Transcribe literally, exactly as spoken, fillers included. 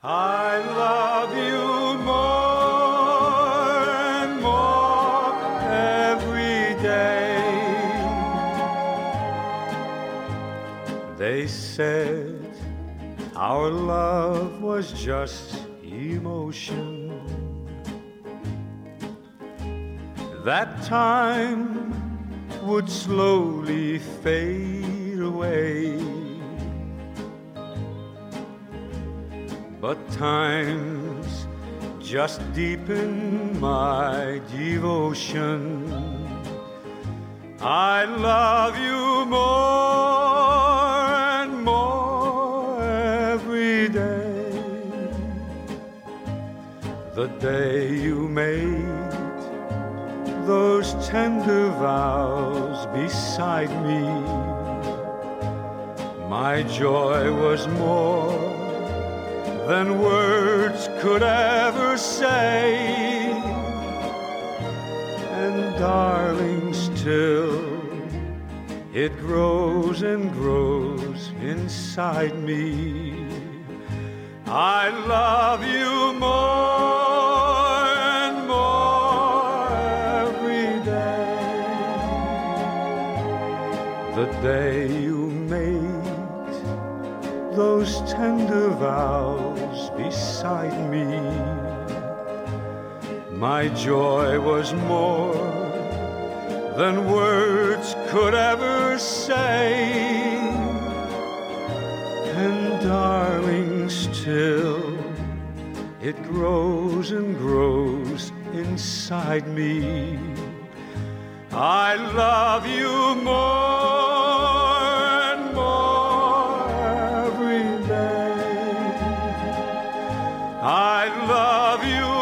I love you more and more every day. They said our love was just emotion, that time would slowly fade away. But times just deepen my devotion. I love you more and more every day. The day you made those tender vows beside me, my joy was more than words could ever say. And darling, still it grows and grows inside me. I love you more and more every day. The day you made those tender vows beside me, my joy was more than words could ever say. And darling, still it grows and grows inside me. I love you more and more every day. I love you